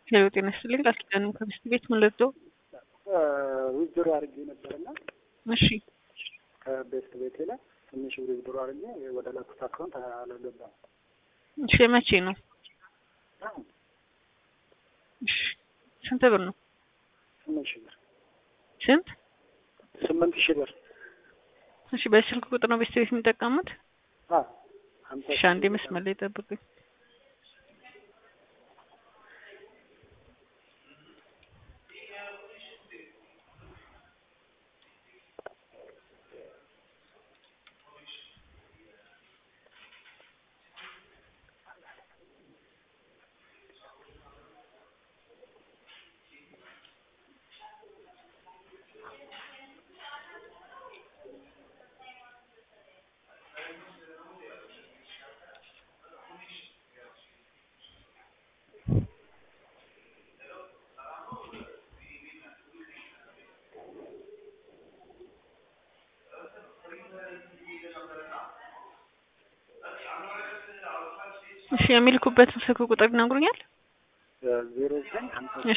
ሄሎ ጤና ይስጥልኝ። ቃል ኪዳን ከሚስት ቤት ምን ልርዳው? ዊዝድሮ አድርጌ ነበርና እሺ ከቤስት ቤቴ ላይ ትንሽ ዊዝድሮ አድርጌ ወደ ላኩት አካውንት አላገባም። እሺ መቼ ነው? እሺ ስንት ብር ነው? 8,000 ብር። ስንት? 8,000 ብር። እሺ በስልክ ቁጥር ነው ቤስት ቤት የሚጠቀሙት? አዎ። እሺ አንዴ መስመር ላይ ጠብቁኝ። እሺ የሚልኩበትን ስልክ ቁጥር ይነግሩኛል? 0956 እሺ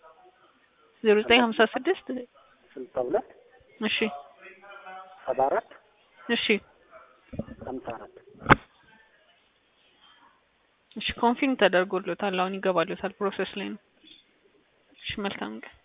0956 62 እሺ 74 እሺ 54 እሺ ኮንፊርም ተደርጎልዎታል። አሁን ይገባልዎታል። ፕሮሰስ ላይ ነው። እሺ መልካም ቀን።